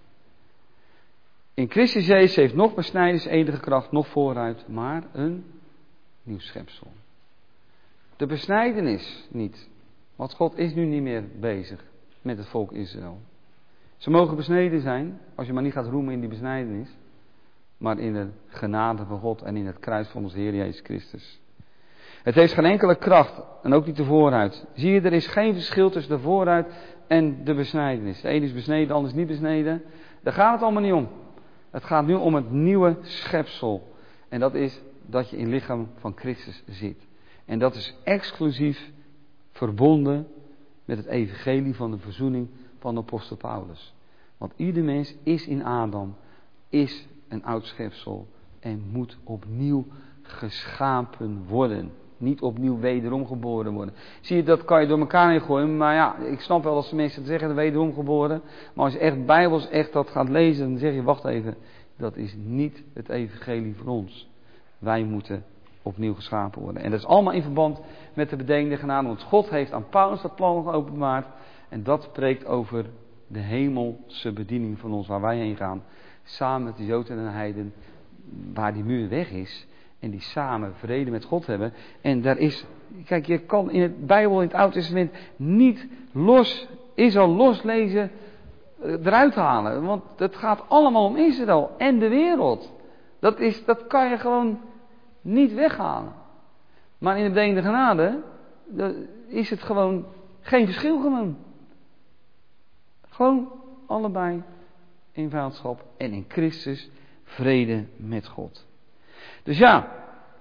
In Christus Jezus heeft nog besnijdenis enige kracht, nog vooruit, maar een nieuw schepsel. De besnijdenis niet. Want God is nu niet meer bezig met het volk Israël. Ze mogen besneden zijn, als je maar niet gaat roemen in die besnijdenis. Maar in de genade van God en in het kruis van onze Heer Jezus Christus. Het heeft geen enkele kracht en ook niet de vooruit. Zie je, er is geen verschil tussen de vooruit en de besnijdenis. De ene is besneden, de ander is niet besneden. Daar gaat het allemaal niet om. Het gaat nu om het nieuwe schepsel. En dat is dat je in het lichaam van Christus zit. En dat is exclusief verbonden met het evangelie van de verzoening van de apostel Paulus. Want ieder mens is in Adam, is een oud schepsel en moet opnieuw geschapen worden. Niet opnieuw wederom geboren worden. Zie je, dat kan je door elkaar heen gooien. Maar ja, ik snap wel als de mensen zeggen wederom geboren. Maar als je echt bijbels echt dat gaat lezen, dan zeg je, wacht even. Dat is niet het evangelie voor ons. Wij moeten opnieuw geschapen worden. En dat is allemaal in verband met de bedenkende genade. Want God heeft aan Paulus dat plan geopenbaard. En dat spreekt over de hemelse bediening van ons, waar wij heen gaan. Samen met de Joden en de Heiden, waar die muur weg is. En die samen vrede met God hebben. En daar is, kijk, je kan in het Bijbel, in het Oude Testament, niet los, Israël loslezen, eruit halen. Want het gaat allemaal om Israël en de wereld. Dat, is, dat kan je gewoon niet weghalen. Maar in de Verenigde Genade is het gewoon geen verschil gewoon. Gewoon allebei in vijandschap en in Christus vrede met God. Dus ja,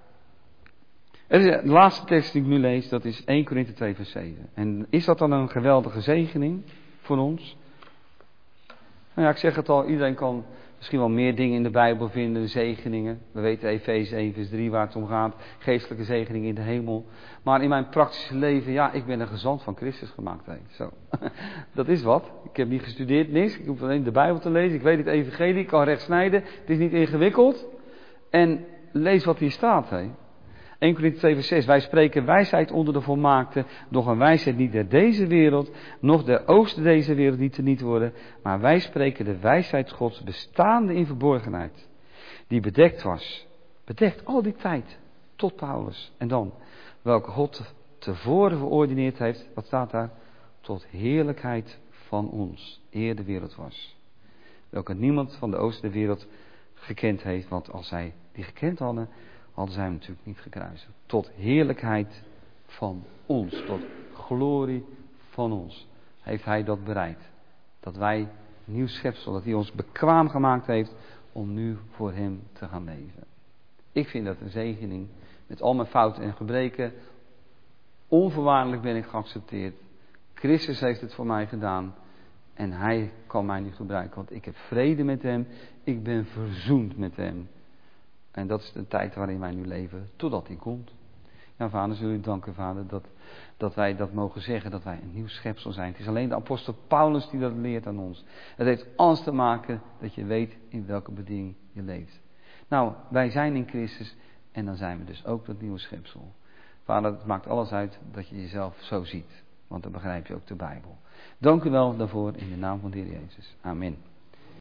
de laatste tekst die ik nu lees, dat is Eerste Korinthe twee vers zeven. En is dat dan een geweldige zegening voor ons? Nou ja, ik zeg het al, iedereen kan misschien wel meer dingen in de Bijbel vinden, zegeningen. We weten Efeze één vers drie waar het om gaat, geestelijke zegeningen in de hemel. Maar in mijn praktische leven, ja, ik ben een gezant van Christus gemaakt. Hey. Zo. Dat is wat. Ik heb niet gestudeerd, niks. Ik hoef alleen de Bijbel te lezen. Ik weet het evangelie, ik kan recht snijden. Het is niet ingewikkeld. En lees wat hier staat. Hey. Eerste Korinthe twee vers zes. Wij spreken wijsheid onder de volmaakte, doch een wijsheid niet der deze wereld, noch der oosten deze wereld die teniet worden. Maar wij spreken de wijsheid Gods bestaande in verborgenheid. Die bedekt was. Bedekt al die tijd. Tot Paulus. En dan. Welke God tevoren verordineerd heeft. Wat staat daar? Tot heerlijkheid van ons. Eer de wereld was. Welke niemand van de oosten der wereld gekend heeft. Want als zij die gekend hadden, hadden zij hem natuurlijk niet gekruisigd. Tot heerlijkheid van ons. Tot glorie van ons. Heeft hij dat bereikt. Dat wij nieuw schepsel. Dat hij ons bekwaam gemaakt heeft. Om nu voor hem te gaan leven. Ik vind dat een zegening. Met al mijn fouten en gebreken. Onvoorwaardelijk ben ik geaccepteerd. Christus heeft het voor mij gedaan. En hij kan mij nu gebruiken. Want ik heb vrede met hem. Ik ben verzoend met hem. En dat is de tijd waarin wij nu leven. Totdat hij komt. Ja, vader, zullen u danken, vader. Dat, dat wij dat mogen zeggen. Dat wij een nieuw schepsel zijn. Het is alleen de apostel Paulus die dat leert aan ons. Het heeft alles te maken dat je weet in welke bediening je leeft. Nou, wij zijn in Christus. En dan zijn we dus ook dat nieuwe schepsel. Vader, het maakt alles uit dat je jezelf zo ziet. Want dan begrijp je ook de Bijbel. Dank u wel daarvoor in de naam van de Heer Jezus. Amen.